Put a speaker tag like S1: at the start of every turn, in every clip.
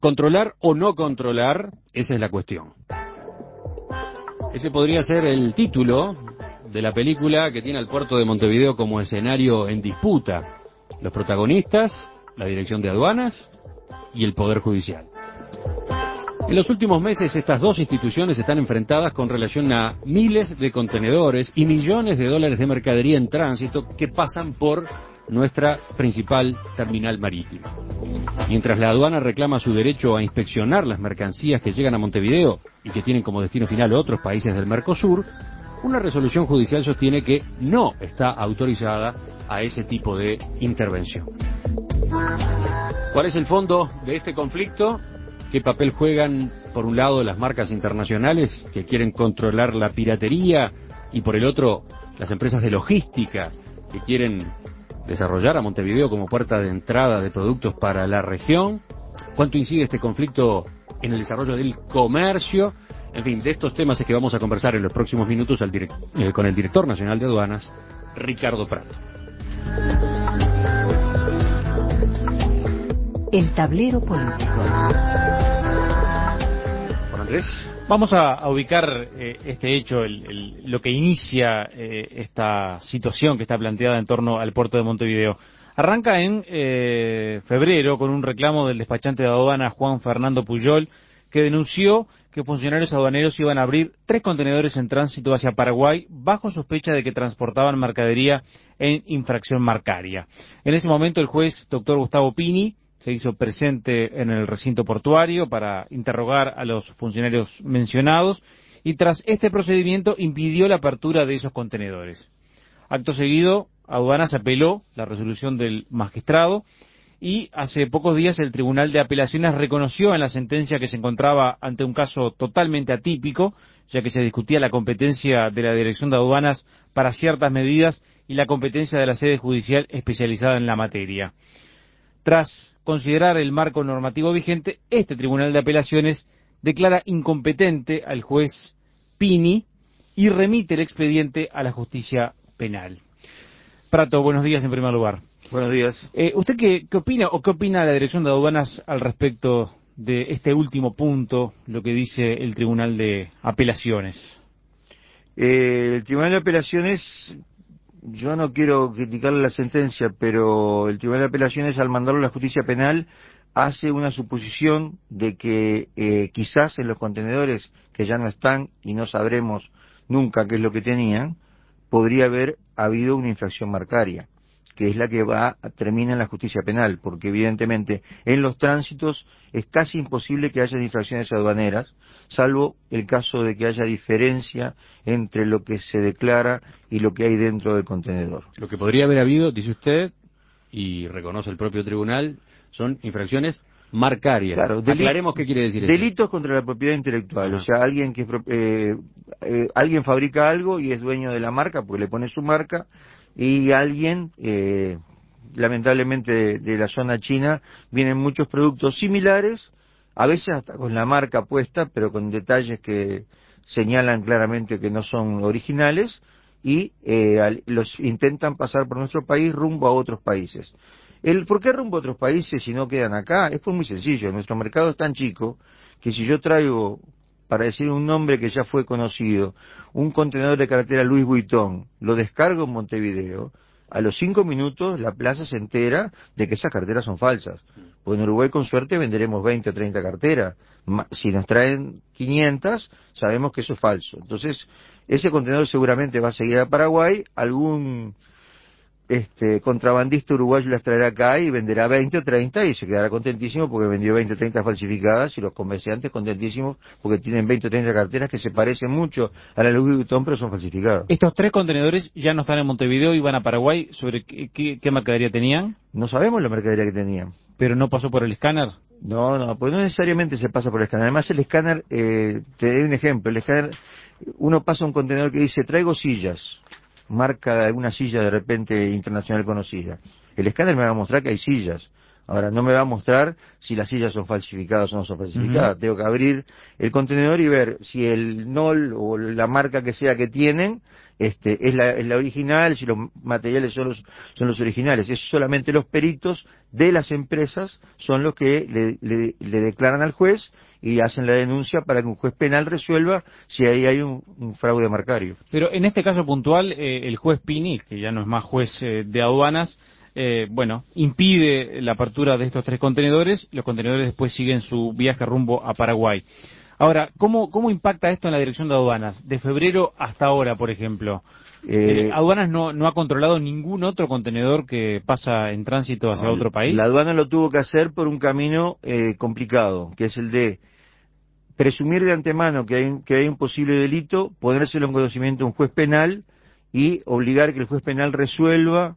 S1: ¿Controlar o no controlar? Esa es la cuestión. Ese podría ser el título de la película que tiene al puerto de Montevideo como escenario en disputa. Los protagonistas, la Dirección de Aduanas y el Poder Judicial. En los últimos meses estas dos instituciones están enfrentadas con relación a miles de contenedores y millones de dólares de mercadería en tránsito que pasan por nuestra principal terminal marítima. Mientras la aduana reclama su derecho a inspeccionar las mercancías que llegan a Montevideo y que tienen como destino final otros países del Mercosur, una resolución judicial sostiene que no está autorizada a ese tipo de intervención. ¿Cuál es el fondo de este conflicto? ¿Qué papel juegan, por un lado, las marcas internacionales que quieren controlar la piratería y, por el otro, las empresas de logística que quieren desarrollar a Montevideo como puerta de entrada de productos para la región? ¿Cuánto incide este conflicto en el desarrollo del comercio? En fin, de estos temas es que vamos a conversar en los próximos minutos con el director nacional de aduanas, Ricardo Prato.
S2: El tablero político.
S1: Juan Andrés.
S3: Vamos a ubicar este hecho, lo que inicia esta situación que está planteada en torno al puerto de Montevideo. Arranca en febrero con un reclamo del despachante de aduana Juan Fernando Puyol, que denunció que funcionarios aduaneros iban a abrir 3 contenedores en tránsito hacia Paraguay bajo sospecha de que transportaban mercadería en infracción marcaria. En ese momento el juez doctor Gustavo Pini se hizo presente en el recinto portuario para interrogar a los funcionarios mencionados y tras este procedimiento impidió la apertura de esos contenedores. Acto seguido, Aduanas apeló la resolución del magistrado y hace pocos días el Tribunal de Apelaciones reconoció en la sentencia que se encontraba ante un caso totalmente atípico, ya que se discutía la competencia de la Dirección de Aduanas para ciertas medidas y la competencia de la sede judicial especializada en la materia. Tras considerar el marco normativo vigente, este Tribunal de Apelaciones declara incompetente al juez Pini y remite el expediente a la justicia penal. Prato, buenos días en primer lugar.
S4: Buenos días.
S3: ¿Usted qué opina o qué opina la Dirección de Aduanas al respecto de este último punto, lo que dice el Tribunal de Apelaciones?
S4: El Tribunal de Apelaciones, yo no quiero criticarle la sentencia, pero el Tribunal de Apelaciones, al mandarlo a la justicia penal, hace una suposición de que quizás en los contenedores que ya no están y no sabremos nunca qué es lo que tenían, podría haber habido una infracción marcaria, que es la que termina en la justicia penal, porque evidentemente en los tránsitos es casi imposible que haya infracciones aduaneras, salvo el caso de que haya diferencia entre lo que se declara y lo que hay dentro del contenedor.
S1: Lo que podría haber habido, dice usted, y reconoce el propio tribunal, son infracciones marcarias.
S4: Claro,
S1: aclaremos qué quiere decir eso.
S4: Delitos contra la propiedad intelectual.
S1: Ajá.
S4: O sea, alguien fabrica algo y es dueño de la marca porque le pone su marca, y alguien, lamentablemente de la zona china, vienen muchos productos similares, a veces hasta con la marca puesta, pero con detalles que señalan claramente que no son originales, y los intentan pasar por nuestro país rumbo a otros países. ¿Por qué rumbo a otros países si no quedan acá? Es muy sencillo. Nuestro mercado es tan chico que si yo traigo, para decir un nombre que ya fue conocido, un contenedor de cartera Louis Vuitton, lo descargo en Montevideo, a los 5 minutos la plaza se entera de que esas carteras son falsas. Pues en Uruguay con suerte venderemos 20 o 30 carteras. Si nos traen 500, sabemos que eso es falso. Entonces, ese contenedor seguramente va a seguir a Paraguay, algún contrabandista uruguayo las traerá acá y venderá 20 o 30 y se quedará contentísimo porque vendió 20 o 30 falsificadas, y los comerciantes contentísimos porque tienen 20 o 30 carteras que se parecen mucho a la Louis Vuitton pero son falsificadas.
S3: Estos 3 contenedores ya no están en Montevideo y van a Paraguay. ¿Sobre qué mercadería tenían?
S4: No sabemos la mercadería que tenían.
S3: ¿Pero no pasó por el escáner?
S4: No, pues no necesariamente se pasa por el escáner. Además el escáner, te doy un ejemplo, el escáner, uno pasa un contenedor que dice traigo sillas, marca de alguna silla de repente internacional conocida. El escáner me va a mostrar que hay sillas. Ahora, no me va a mostrar si las sillas son falsificadas o no son falsificadas. Tengo que abrir el contenedor y ver si el NOL o la marca que sea que tienen es la original, si los materiales son los originales. Es solamente los peritos de las empresas son los que le declaran al juez y hacen la denuncia para que un juez penal resuelva si ahí hay un fraude marcario.
S3: Pero en este caso puntual, el juez Pini, que ya no es más juez de aduanas, impide la apertura de estos 3 contenedores. Los contenedores después siguen su viaje rumbo a Paraguay. Ahora, ¿cómo impacta esto en la dirección de aduanas? De febrero hasta ahora, por ejemplo. ¿Aduanas no ha controlado ningún otro contenedor que pasa en tránsito hacia otro país?
S4: La aduana lo tuvo que hacer por un camino complicado, que es el de presumir de antemano que hay un posible delito, ponérselo en conocimiento a un juez penal y obligar que el juez penal resuelva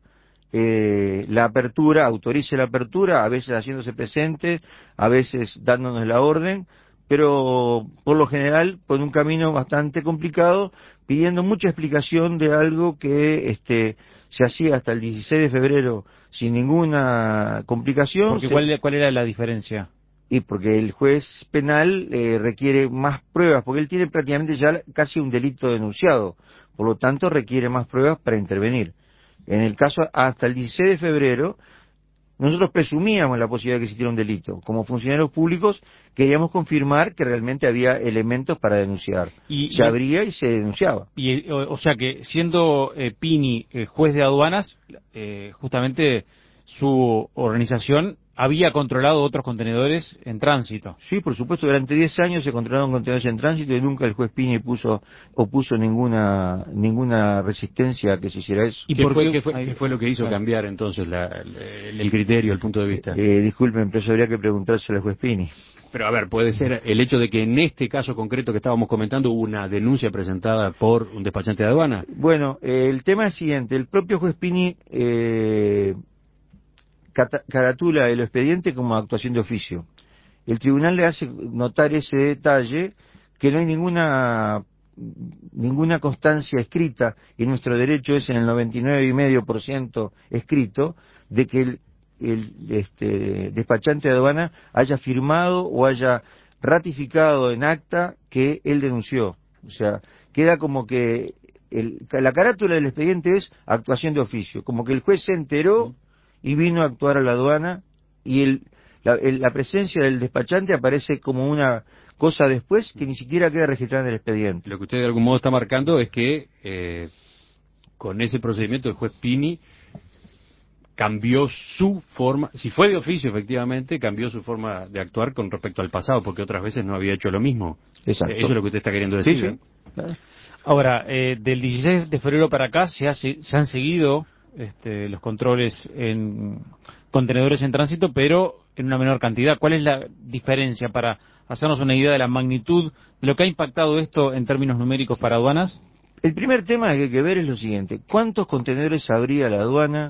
S4: la apertura, autorice la apertura, a veces haciéndose presente, a veces dándonos la orden, pero por lo general por un camino bastante complicado, pidiendo mucha explicación de algo que se hacía hasta el 16 de febrero sin ninguna complicación.
S3: Porque ¿cuál era la diferencia?
S4: Y porque el juez penal requiere más pruebas, porque él tiene prácticamente ya casi un delito denunciado, por lo tanto requiere más pruebas para intervenir. En el caso, hasta el 16 de febrero, nosotros presumíamos la posibilidad de que existiera un delito. Como funcionarios públicos queríamos confirmar que realmente había elementos para denunciar. Se abría y se denunciaba.
S3: O sea que siendo Pini juez de aduanas, justamente su organización había controlado otros contenedores en tránsito.
S4: Sí, por supuesto, durante 10 años se controlaron contenedores en tránsito y nunca el juez Pini opuso ninguna resistencia a que se hiciera eso.
S1: ¿Y qué fue lo que hizo cambiar entonces el criterio, el punto de vista?
S4: Disculpen, pero eso habría que preguntárselo al juez Pini.
S1: Pero a ver, puede ser el hecho de que en este caso concreto que estábamos comentando hubo una denuncia presentada por un despachante de aduana.
S4: Bueno, el tema es el siguiente, el propio juez Pini caratula el expediente como actuación de oficio. El tribunal le hace notar ese detalle, que no hay ninguna constancia escrita, y nuestro derecho es en el 99,5% escrito, de que el despachante de aduana haya firmado o haya ratificado en acta que él denunció. O sea, queda como que la carátula del expediente es actuación de oficio, como que el juez se enteró y vino a actuar a la aduana, y la presencia del despachante aparece como una cosa después que ni siquiera queda registrada en el expediente.
S1: Lo que usted de algún modo está marcando es que con ese procedimiento el juez Pini cambió su forma, si fue de oficio efectivamente, cambió su forma de actuar con respecto al pasado, porque otras veces no había hecho lo mismo.
S4: Exacto.
S1: Eso es lo que usted está queriendo decir.
S4: Sí, sí. Claro.
S3: Ahora, del 16 de febrero para acá se han seguido los controles en contenedores en tránsito, pero en una menor cantidad. ¿Cuál es la diferencia para hacernos una idea de la magnitud de lo que ha impactado esto en términos numéricos para aduanas?
S4: El primer tema que hay que ver es lo siguiente: ¿cuántos contenedores habría la aduana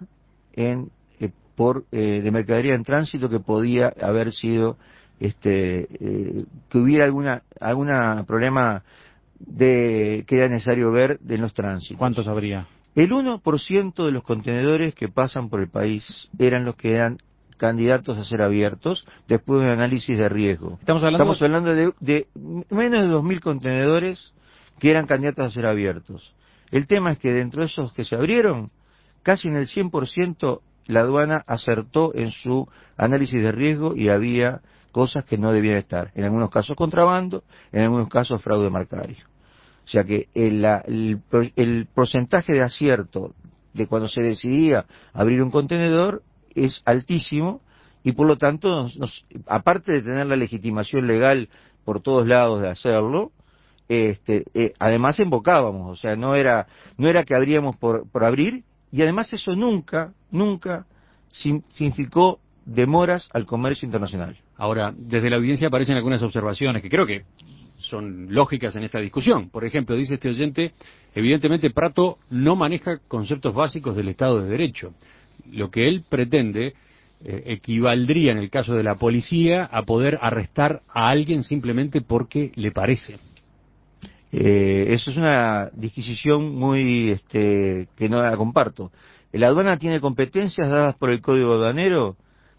S4: de mercadería en tránsito que podía haber sido que hubiera alguna problema que era necesario ver en los tránsitos?
S3: ¿Cuántos habría?
S4: El 1% de los contenedores que pasan por el país eran los que eran candidatos a ser abiertos después de un análisis de riesgo.
S3: Estamos hablando
S4: de menos de 2.000 contenedores que eran candidatos a ser abiertos. El tema es que dentro de esos que se abrieron, casi en el 100% la aduana acertó en su análisis de riesgo y había cosas que no debían estar. En algunos casos contrabando, en algunos casos fraude marcario. O sea que el porcentaje de acierto de cuando se decidía abrir un contenedor es altísimo, y por lo tanto, aparte de tener la legitimación legal por todos lados de hacerlo, además invocábamos, o sea, no era que abríamos por abrir, y además eso nunca significó demoras al comercio internacional.
S1: Ahora, desde la audiencia aparecen algunas observaciones que creo que son lógicas en esta discusión. Por ejemplo, dice este oyente, evidentemente Prato no maneja conceptos básicos del Estado de Derecho. Lo que él pretende equivaldría en el caso de la policía a poder arrestar a alguien simplemente porque le parece.
S4: Eso es una disquisición muy que no la comparto. La aduana tiene competencias dadas por el Código Aduanero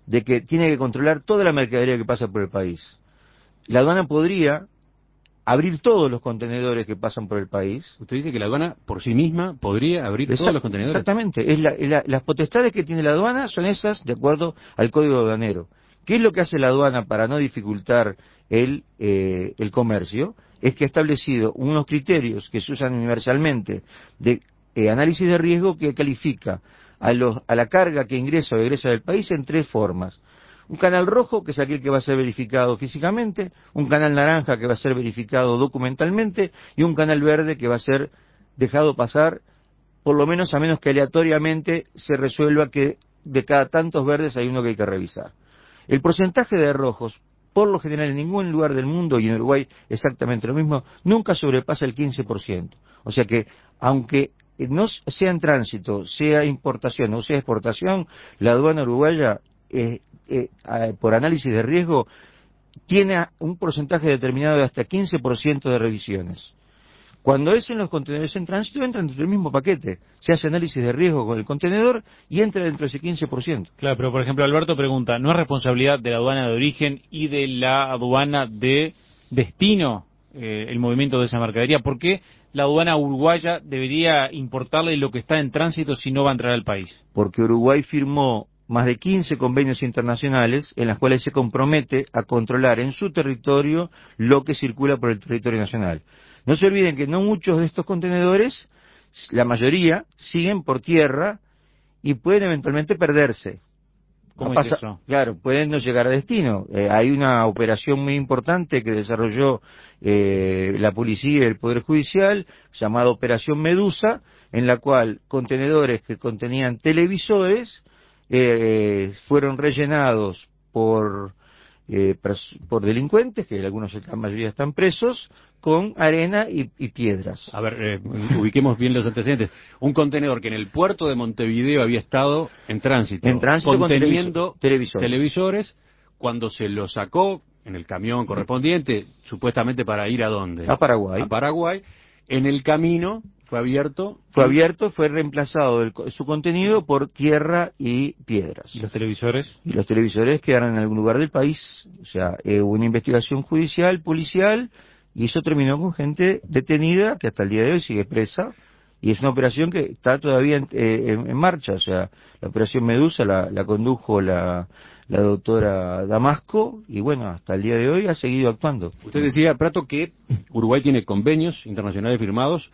S4: de que tiene que controlar toda la mercadería que pasa por el país. La aduana podría abrir todos los contenedores que pasan por el país.
S1: Usted dice que la aduana por sí misma podría abrir todos los contenedores.
S4: Exactamente. Las potestades que tiene la aduana son esas de acuerdo al Código Aduanero. ¿Qué es lo que hace la aduana para no dificultar el comercio? Es que ha establecido unos criterios que se usan universalmente de análisis de riesgo que califica a la carga que ingresa o egresa del país en 3 formas. Un canal rojo, que es aquel que va a ser verificado físicamente, un canal naranja que va a ser verificado documentalmente, y un canal verde que va a ser dejado pasar, por lo menos a menos que aleatoriamente se resuelva que de cada tantos verdes hay uno que hay que revisar. El porcentaje de rojos, por lo general en ningún lugar del mundo, y en Uruguay exactamente lo mismo, nunca sobrepasa el 15%. O sea que, aunque no sea en tránsito, sea importación o sea exportación, la aduana uruguaya por análisis de riesgo, tiene un porcentaje determinado de hasta 15% de revisiones. Cuando es en los contenedores en tránsito, entra dentro del mismo paquete. Se hace análisis de riesgo con el contenedor y entra dentro de ese 15%.
S3: Claro, pero por ejemplo, Alberto pregunta, ¿no es responsabilidad de la aduana de origen y de la aduana de destino el movimiento de esa mercadería? ¿Por qué la aduana uruguaya debería importarle lo que está en tránsito si no va a entrar al país?
S4: Porque Uruguay firmó más de 15 convenios internacionales en las cuales se compromete a controlar en su territorio lo que circula por el territorio nacional. No se olviden que no muchos de estos contenedores, la mayoría, siguen por tierra y pueden eventualmente perderse.
S3: ¿Cómo es eso?
S4: Claro, pueden no llegar a destino. Hay una operación muy importante que desarrolló la policía y el Poder Judicial, llamada Operación Medusa, en la cual contenedores que contenían televisores fueron rellenados por delincuentes, que algunos, la mayoría están presos, con arena y piedras.
S1: A ver, ubiquemos bien los antecedentes. Un contenedor que en el puerto de Montevideo había estado en tránsito conteniendo
S4: con
S1: televisores, cuando se lo sacó en el camión correspondiente, supuestamente para ir ¿a dónde?
S4: A Paraguay.
S1: A Paraguay. En el camino fue abierto,
S4: fue reemplazado su contenido por tierra y piedras.
S3: ¿Y los televisores?
S4: Y los televisores quedaron en algún lugar del país. O sea, hubo una investigación judicial, policial, y eso terminó con gente detenida que hasta el día de hoy sigue presa. Y es una operación que está todavía en marcha. O sea, la operación Medusa la condujo la doctora Damasco, y bueno, hasta el día de hoy ha seguido actuando.
S1: Usted decía, Prato, que Uruguay tiene convenios internacionales firmados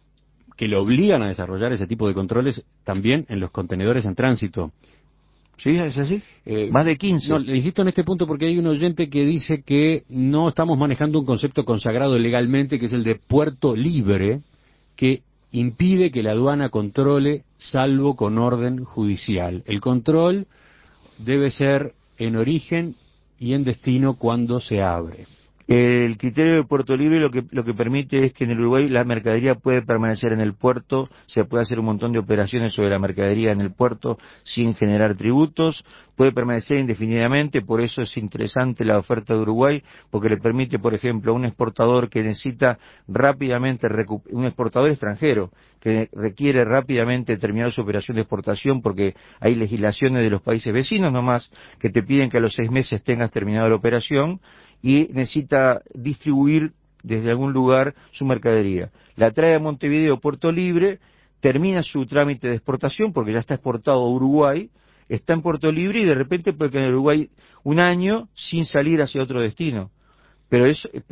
S1: que le obligan a desarrollar ese tipo de controles también en los contenedores en tránsito.
S4: ¿Sí? ¿Es así? Más de 15.
S1: No, le insisto en este punto porque hay un oyente que dice que no estamos manejando un concepto consagrado legalmente, que es el de puerto libre, que impide que la aduana controle salvo con orden judicial. El control debe ser en origen y en destino cuando se abre.
S4: El criterio de puerto libre lo que permite es que en el Uruguay la mercadería puede permanecer en el puerto, se puede hacer un montón de operaciones sobre la mercadería en el puerto sin generar tributos, puede permanecer indefinidamente, por eso es interesante la oferta de Uruguay, porque le permite, por ejemplo, a un exportador que necesita rápidamente, un exportador extranjero, que requiere rápidamente terminar su operación de exportación, porque hay legislaciones de los países vecinos nomás, que te piden que a los 6 meses tengas terminado la operación, y necesita distribuir desde algún lugar su mercadería. La trae a Montevideo, Puerto Libre, termina su trámite de exportación porque ya está exportado a Uruguay, está en Puerto Libre y de repente puede quedar en Uruguay un año sin salir hacia otro destino. Pero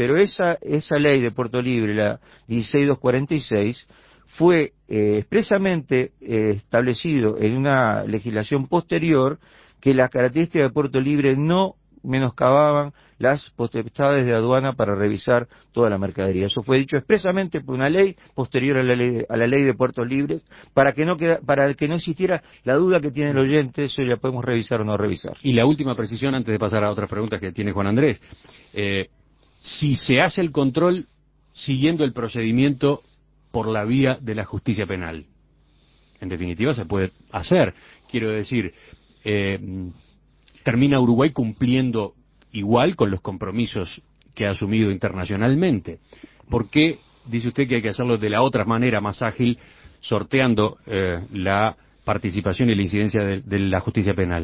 S4: esa ley de Puerto Libre, la 16246, fue expresamente establecido en una legislación posterior que las características de Puerto Libre no menoscababan las potestades de aduana para revisar toda la mercadería. Eso fue dicho expresamente por una ley posterior a la ley de puertos libres, para que no existiera la duda que tiene el oyente, eso ya podemos revisar o no revisar.
S1: Y la última precisión, antes de pasar a otras preguntas que tiene Juan Andrés. Si se hace el control siguiendo el procedimiento por la vía de la justicia penal, en definitiva se puede hacer. Quiero decir, termina Uruguay cumpliendo igual con los compromisos que ha asumido internacionalmente. ¿Por qué dice usted que hay que hacerlo de la otra manera, más ágil, sorteando la participación y la incidencia de la justicia penal?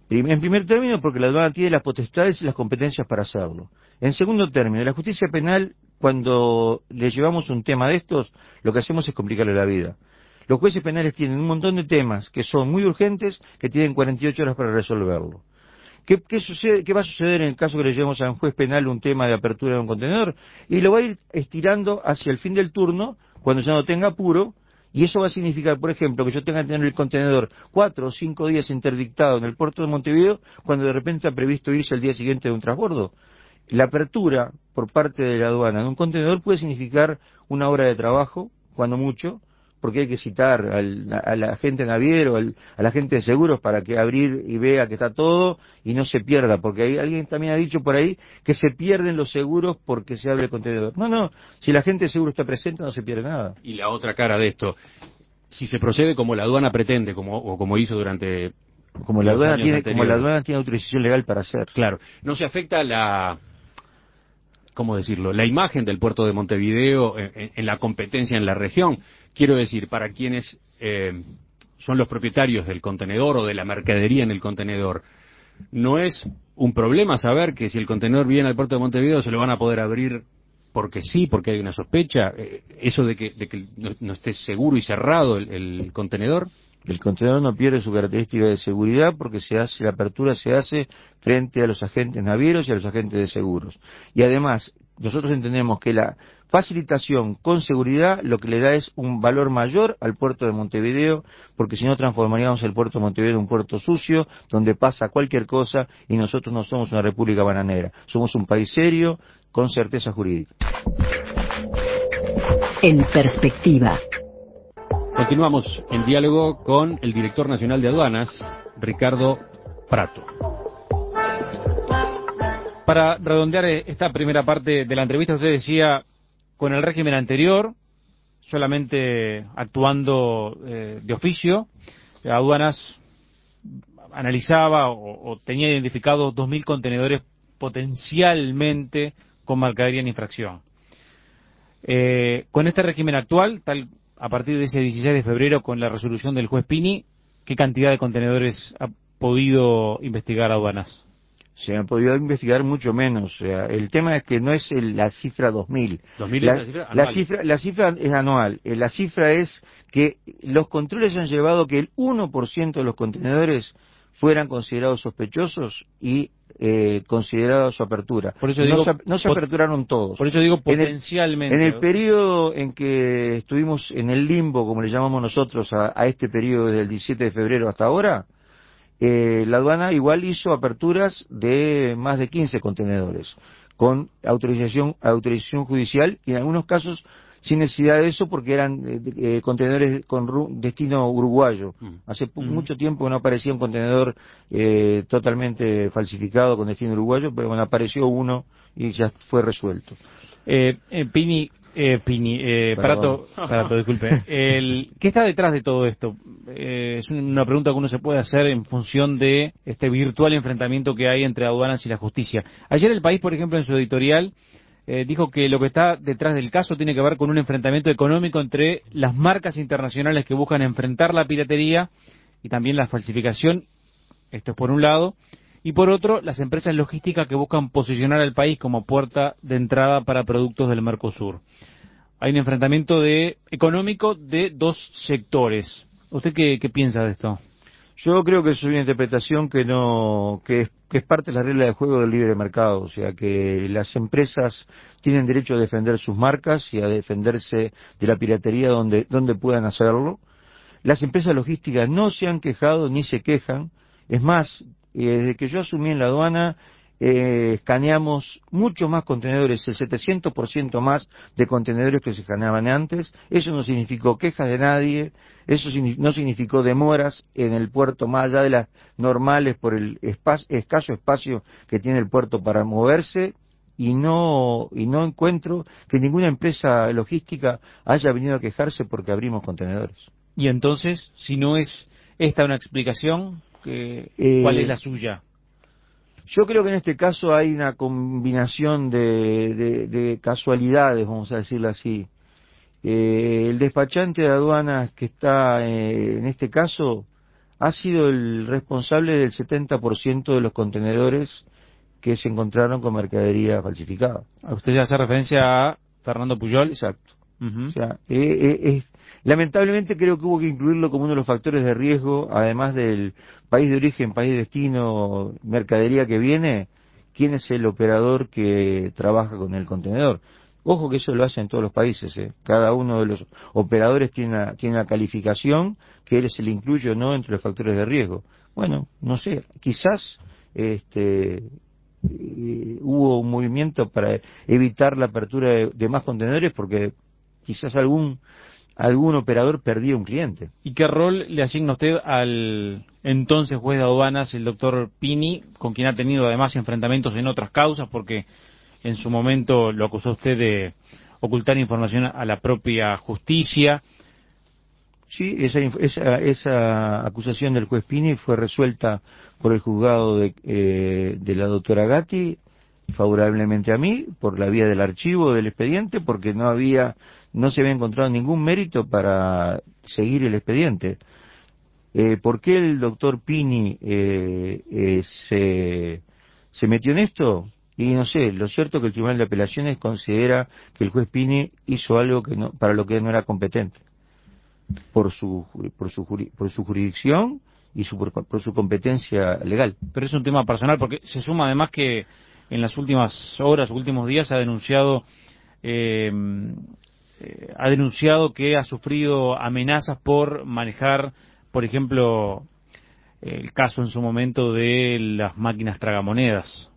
S4: En primer término, porque la aduana tiene las potestades y las competencias para hacerlo. En segundo término, la justicia penal, cuando le llevamos un tema de estos, lo que hacemos es complicarle la vida. Los jueces penales tienen un montón de temas que son muy urgentes, que tienen 48 horas para resolverlo. ¿Qué va a suceder en el caso que le llevemos a un juez penal un tema de apertura de un contenedor? Y lo va a ir estirando hacia el fin del turno, cuando ya no tenga apuro, y eso va a significar, por ejemplo, que yo tenga que tener el contenedor 4 o 5 días interdictado en el puerto de Montevideo, cuando de repente ha previsto irse el día siguiente de un transbordo. La apertura por parte de la aduana de un contenedor puede significar una hora de trabajo, cuando mucho, porque hay que citar a la gente naviero, a la gente de seguros para que abrir y vea que está todo y no se pierda, porque alguien también ha dicho por ahí que se pierden los seguros porque se abre el contenedor. No, si la gente de seguro está presente no se pierde nada.
S1: Y la otra cara de esto, si se procede como la aduana pretende, como hizo durante
S4: como la aduana tiene autorización legal para hacer.
S1: Claro, no se afecta ¿cómo decirlo?, la imagen del puerto de Montevideo en la competencia en la región. Quiero decir, para quienes son los propietarios del contenedor o de la mercadería en el contenedor, no es un problema saber que si el contenedor viene al puerto de Montevideo se lo van a poder abrir porque sí, porque hay una sospecha, eso de que no esté seguro y cerrado el contenedor.
S4: El contenedor no pierde su característica de seguridad porque la apertura se hace frente a los agentes navieros y a los agentes de seguros. Y además, nosotros entendemos que la facilitación con seguridad lo que le da es un valor mayor al puerto de Montevideo, porque si no transformaríamos el puerto de Montevideo en un puerto sucio, donde pasa cualquier cosa, y nosotros no somos una república bananera. Somos un país serio, con certeza jurídica.
S2: En perspectiva.
S1: Continuamos en diálogo con el director nacional de aduanas, Ricardo Prato.
S3: Para redondear esta primera parte de la entrevista, usted decía, con el régimen anterior, solamente actuando de oficio, aduanas analizaba o tenía identificados 2.000 contenedores potencialmente con mercadería en infracción. Con este régimen actual, a partir de ese 16 de febrero, con la resolución del juez Pini, ¿qué cantidad de contenedores ha podido investigar aduanas?
S4: Se han podido investigar mucho menos. O sea, el tema es que no es la cifra 2.000. La cifra es anual. La cifra es que los controles han llevado que el 1% de los contenedores fueran considerados sospechosos y considerada su apertura.
S3: Por eso digo,
S4: no se aperturaron todos.
S3: Por eso digo potencialmente.
S4: En el periodo en que estuvimos en el limbo, como le llamamos nosotros a este periodo desde el 17 de febrero hasta ahora, la aduana igual hizo aperturas de más de 15 contenedores, con autorización judicial y en algunos casos sin necesidad de eso porque eran contenedores con destino uruguayo. Hace mucho tiempo que no aparecía un contenedor totalmente falsificado con destino uruguayo, pero bueno, apareció uno y ya fue resuelto.
S3: Prato, disculpe. ¿Qué está detrás de todo esto? Es una pregunta que uno se puede hacer en función de este virtual enfrentamiento que hay entre aduanas y la justicia. Ayer El País, por ejemplo, en su editorial, dijo que lo que está detrás del caso tiene que ver con un enfrentamiento económico entre las marcas internacionales que buscan enfrentar la piratería y también la falsificación, esto es por un lado, y por otro, las empresas logísticas que buscan posicionar al país como puerta de entrada para productos del Mercosur. Hay un enfrentamiento económico de dos sectores. ¿Usted qué piensa de esto?
S4: Yo creo que es una interpretación que es parte de la regla de juego del libre mercado, o sea que las empresas tienen derecho a defender sus marcas y a defenderse de la piratería donde puedan hacerlo. Las empresas logísticas no se han quejado ni se quejan, es más, desde que yo asumí en la aduana escaneamos mucho más contenedores, el 700% más de contenedores que se escaneaban antes. Eso no significó quejas de nadie, eso no significó demoras en el puerto más allá de las normales por el escaso espacio que tiene el puerto para moverse, y no encuentro que ninguna empresa logística haya venido a quejarse porque abrimos contenedores.
S3: Y entonces, si no es esta una explicación, ¿cuál es la suya?
S4: Yo creo que en este caso hay una combinación de casualidades, vamos a decirlo así. El despachante de aduanas que está en este caso ha sido el responsable del 70% de los contenedores que se encontraron con mercadería falsificada.
S3: Usted ya hace referencia a Fernando Pujol.
S4: Exacto.
S3: Uh-huh.
S4: O sea, lamentablemente creo que hubo que incluirlo como uno de los factores de riesgo, además del país de origen, país de destino, mercadería que viene, quién es el operador que trabaja con el contenedor. Ojo que eso lo hacen todos los países, ¿eh? Cada uno de los operadores tiene una calificación que se le incluye o no entre los factores de riesgo. Bueno, no sé, quizás hubo un movimiento para evitar la apertura de más contenedores porque quizás algún operador perdía un cliente.
S3: ¿Y qué rol le asigna usted al entonces juez de aduanas, el doctor Pini, con quien ha tenido además enfrentamientos en otras causas, porque en su momento lo acusó usted de ocultar información a la propia justicia?
S4: Sí, esa acusación del juez Pini fue resuelta por el juzgado de la doctora Gatti favorablemente a mí, por la vía del archivo del expediente, porque no se había encontrado ningún mérito para seguir el expediente. ¿Por qué el doctor Pini se metió en esto? Y no sé, lo cierto es que el Tribunal de Apelaciones considera que el juez Pini hizo algo para lo que no era competente, por su jurisdicción y por su competencia legal.
S3: Pero es un tema personal, porque se suma además que en las últimas horas, últimos días, ha denunciado que ha sufrido amenazas por manejar, por ejemplo, el caso en su momento de las máquinas tragamonedas.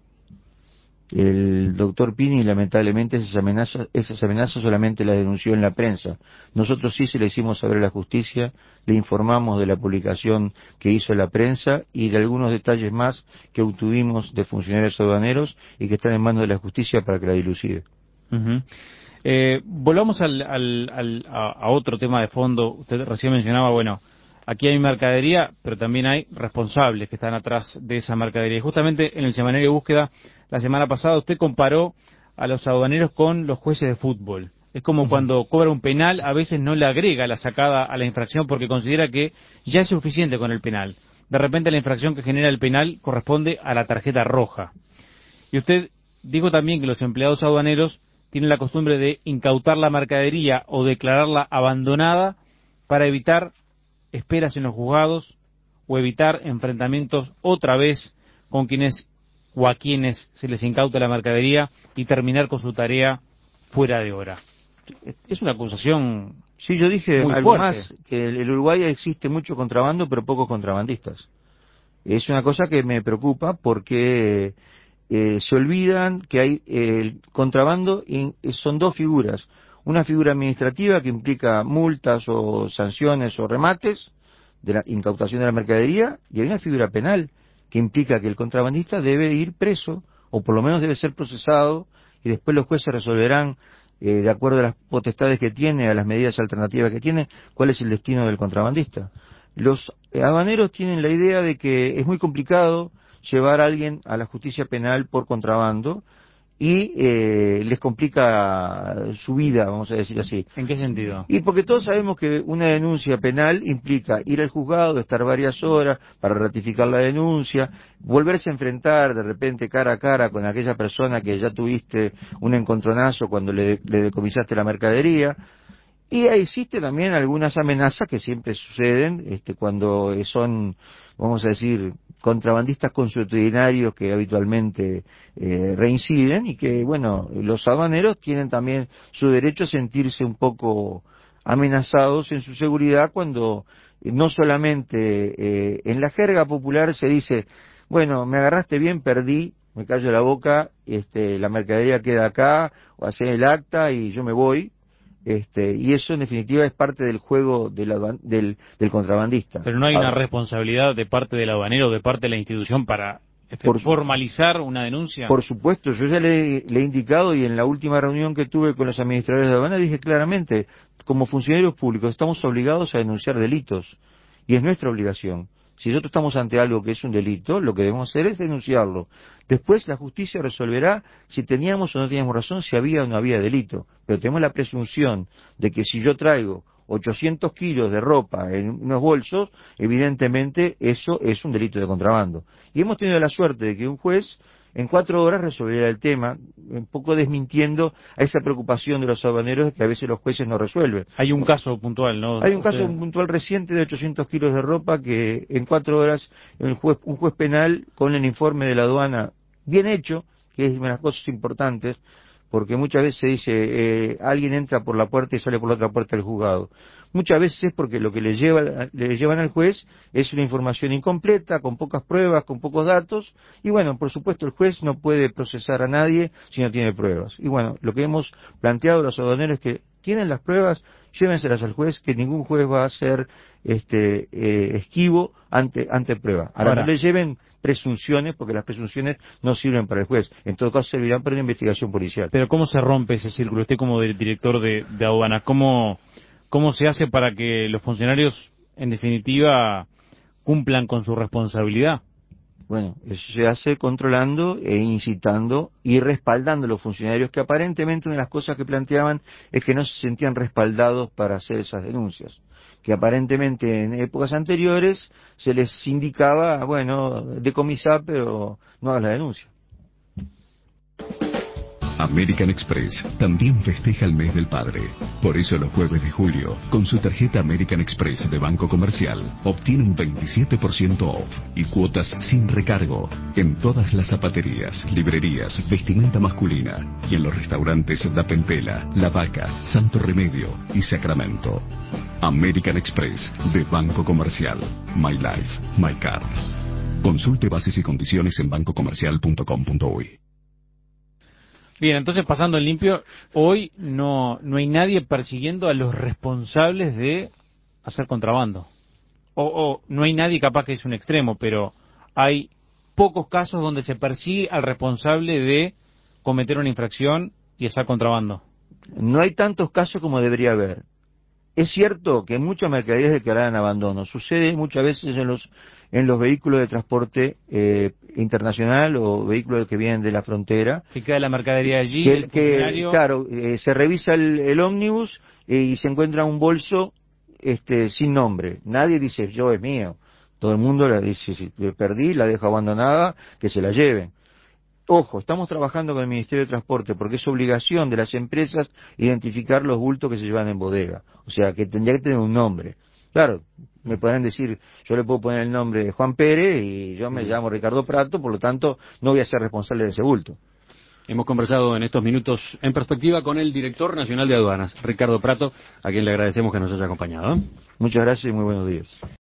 S4: El doctor Pini, lamentablemente, esas amenazas solamente las denunció en la prensa. Nosotros sí se le hicimos saber a la justicia, le informamos de la publicación que hizo la prensa y de algunos detalles más que obtuvimos de funcionarios aduaneros y que están en manos de la justicia para que la dilucide.
S3: Uh-huh. Volvamos a otro tema de fondo. Usted recién mencionaba, bueno, aquí hay mercadería, pero también hay responsables que están atrás de esa mercadería. Y justamente en el semanario de búsqueda, la semana pasada, usted comparó a los aduaneros con los jueces de fútbol. Es como cuando cobra un penal, a veces no le agrega la sacada a la infracción porque considera que ya es suficiente con el penal. De repente la infracción que genera el penal corresponde a la tarjeta roja. Y usted dijo también que los empleados aduaneros tienen la costumbre de incautar la mercadería o declararla abandonada para evitar esperas en los juzgados o evitar enfrentamientos otra vez con quienes o a quienes se les incauta la mercadería y terminar con su tarea fuera de hora. Es una acusación.
S4: Sí, yo dije
S3: muy
S4: algo
S3: fuerte.
S4: más, que en el Uruguay existe mucho contrabando pero pocos contrabandistas. Es una cosa que me preocupa porque se olvidan que hay el contrabando son dos figuras. Una figura administrativa que implica multas o sanciones o remates de la incautación de la mercadería, y hay una figura penal que implica que el contrabandista debe ir preso o por lo menos debe ser procesado y después los jueces resolverán de acuerdo a las potestades que tiene, a las medidas alternativas que tiene, cuál es el destino del contrabandista. Los aduaneros tienen la idea de que es muy complicado llevar a alguien a la justicia penal por contrabando y les complica su vida, vamos a decir así.
S3: ¿En qué sentido?
S4: Y porque todos sabemos que una denuncia penal implica ir al juzgado, estar varias horas para ratificar la denuncia, volverse a enfrentar de repente cara a cara con aquella persona que ya tuviste un encontronazo cuando le decomisaste la mercadería. Y existe también algunas amenazas que siempre suceden cuando son, vamos a decir, contrabandistas consuetudinarios que habitualmente reinciden y que, bueno, los aduaneros tienen también su derecho a sentirse un poco amenazados en su seguridad cuando no solamente en la jerga popular se dice, bueno, me agarraste bien, perdí, me callo la boca, la mercadería queda acá, o hacen el acta y yo me voy. Y eso en definitiva es parte del juego del contrabandista.
S3: Pero no hay una responsabilidad de parte del aduanero, de parte de la institución para formalizar una denuncia.
S4: Por supuesto, yo ya le he indicado y en la última reunión que tuve con los administradores de aduana dije claramente, como funcionarios públicos estamos obligados a denunciar delitos y es nuestra obligación. Si nosotros estamos ante algo que es un delito, lo que debemos hacer es denunciarlo. Después la justicia resolverá si teníamos o no teníamos razón, si había o no había delito. Pero tenemos la presunción de que si yo traigo 800 kilos de ropa en unos bolsos, evidentemente eso es un delito de contrabando. Y hemos tenido la suerte de que un juez en 4 horas resolviera el tema, un poco desmintiendo a esa preocupación de los aduaneros de que a veces los jueces no resuelven.
S3: Hay un caso puntual, ¿no?
S4: Hay un caso puntual reciente de 800 kilos de ropa que en 4 horas un juez penal con el informe de la aduana bien hecho, que es una de las cosas importantes, porque muchas veces se dice alguien entra por la puerta y sale por la otra puerta del juzgado. Muchas veces es porque lo que le llevan al juez es una información incompleta, con pocas pruebas, con pocos datos, y bueno, por supuesto el juez no puede procesar a nadie si no tiene pruebas. Y bueno, lo que hemos planteado los aduaneros es que tienen las pruebas, llévenselas al juez, que ningún juez va a ser esquivo ante prueba. Ahora, no le lleven presunciones, porque las presunciones no sirven para el juez. En todo caso, servirán para una investigación policial.
S3: Pero ¿cómo se rompe ese círculo? Usted como director de aduanas, ¿cómo se hace para que los funcionarios, en definitiva, cumplan con su responsabilidad?
S4: Bueno, eso se hace controlando e incitando y respaldando a los funcionarios, que aparentemente una de las cosas que planteaban es que no se sentían respaldados para hacer esas denuncias, que aparentemente en épocas anteriores se les indicaba, bueno, decomisar, pero no hagas la denuncia.
S5: American Express también festeja el mes del padre. Por eso los jueves de julio, con su tarjeta American Express de Banco Comercial, obtiene un 27% off y cuotas sin recargo en todas las zapaterías, librerías, vestimenta masculina y en los restaurantes Da Pentela, La Vaca, Santo Remedio y Sacramento. American Express de Banco Comercial. My Life, My Card. Consulte bases y condiciones en bancocomercial.com.uy.
S3: Bien, entonces pasando en limpio, hoy no hay nadie persiguiendo a los responsables de hacer contrabando. O no hay nadie, capaz que es un extremo, pero hay pocos casos donde se persigue al responsable de cometer una infracción y hacer contrabando.
S4: No hay tantos casos como debería haber. Es cierto que muchas mercaderías declaradas en abandono. Sucede muchas veces en los vehículos de transporte internacional o vehículos que vienen de la frontera.
S3: Que queda la mercadería allí, el funcionario...
S4: Claro, se revisa el ómnibus y se encuentra un bolso sin nombre. Nadie dice, yo es mío. Todo el mundo le dice, si le perdí, la dejo abandonada, que se la lleven. Ojo, estamos trabajando con el Ministerio de Transporte porque es obligación de las empresas identificar los bultos que se llevan en bodega. O sea, que tendría que tener un nombre. Claro, me podrán decir, yo le puedo poner el nombre de Juan Pérez y yo me llamo Ricardo Prato, por lo tanto no voy a ser responsable de ese bulto.
S1: Hemos conversado en estos minutos en perspectiva con el director nacional de aduanas, Ricardo Prato, a quien le agradecemos que nos haya acompañado.
S4: Muchas gracias y muy buenos días.